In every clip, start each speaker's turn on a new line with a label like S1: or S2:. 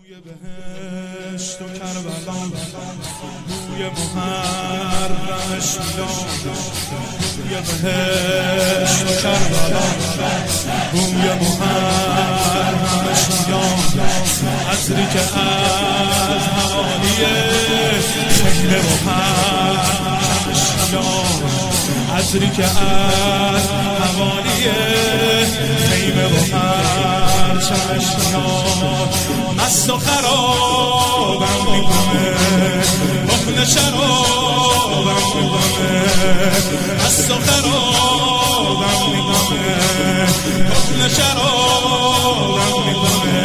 S1: بهشت و کربلا بوی محرمش میاد، بوی بهشت و کربلا بوی محرمش میاد، عطری که از حوالی خیمه محرمش میاد، عطری که از حوالی خیمه محرمش میاد. مست و خرابم میکنه، مخن شرابم میکنه، مست و خرابم میکنه، مخن شرابم میکنه.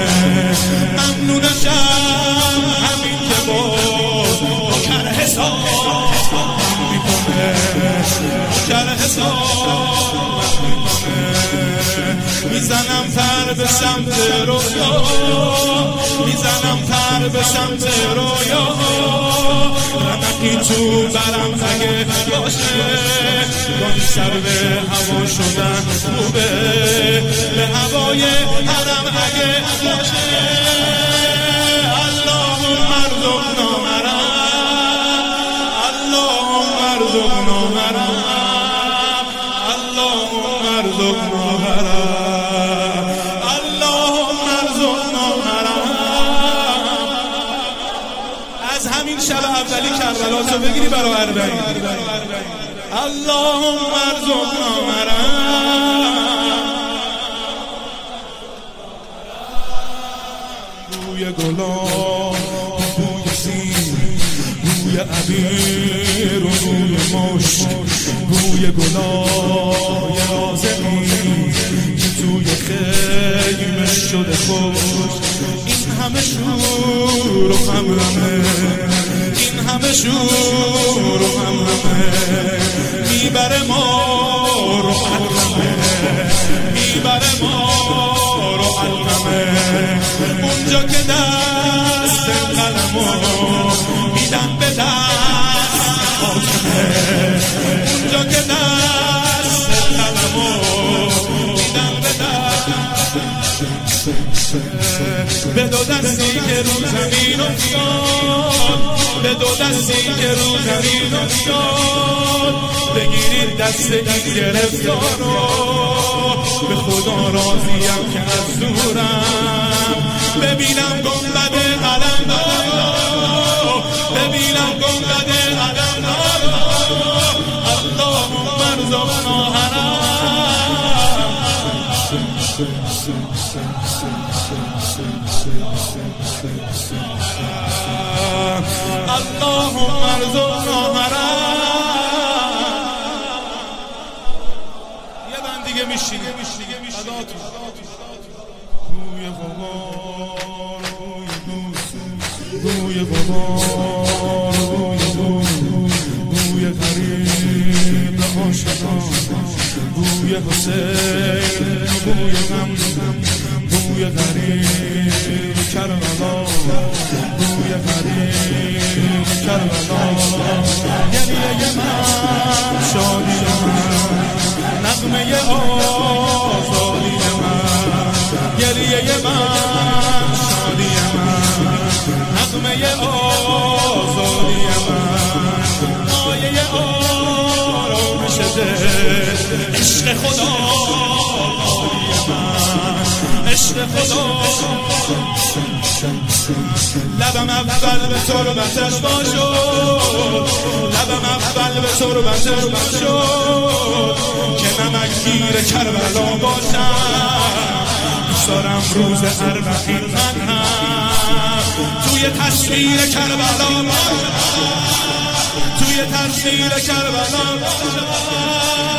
S1: ممنونشم همین که با کر حساب میکنه، کر حساب میکنه. میزنم پر به سمت رویا، میزنم پر به سمت رویا، رمقی تو برم اگه باشه، گاهی سر به هوا شدن خوبه، به هوای حرم اگه باشه. اللهم ارزقنا مرم، اللهم ارزقنا مرم، اللهم ارزقنا مرم، همین شب اولی کربلا تو بگیری برای اربعین. اللهم ارزقنا مرم. بوی گلاب، بوی سین، بوی عبیر و بوی مشک، بوی گلای رازقی که توی خیمه شده خوش. این همه شور و همرمه، این همه شور و همرمه، میبره ما رو علمه، میبره ما رو علمه. اونجا که دست قلمو میدم به دست خاتمه، اونجا که دست قلمو میدم به دست، به دو دستی که رو زمین افتاد، به دو دستی که رو زمین افتاد. بگیرید دست این گرفتار رو، به خدا راضیم که از دورم ببینم گنبد قلمدار رو، ببینم گنبد قلمدار رو. اللهم ارزقنا حرم، اللهم ارزقنا حرم. یه بند دیگه میشینه فداتون. بوی غبار، بوی دوست، بوی غبار، بوی دوست، بوی غریب عاشقان، بوی حسین، بوی غم، بوی غریب کربلا، بوی غریب کربلا. گریه من، شادی من، نغمه آزادی من، گریه من، شادی من، نغمه آزادی من، مایه آرامش دل، عشق خدا عشق خدا. لبم اول به تربتش باشد، لبم اول به تربتش باشد، که نمکگیر کربلا باشم. دوست دارم روز اربعین من هم توی تصویر کربلا باشم، توی تصویر کربلا باشم.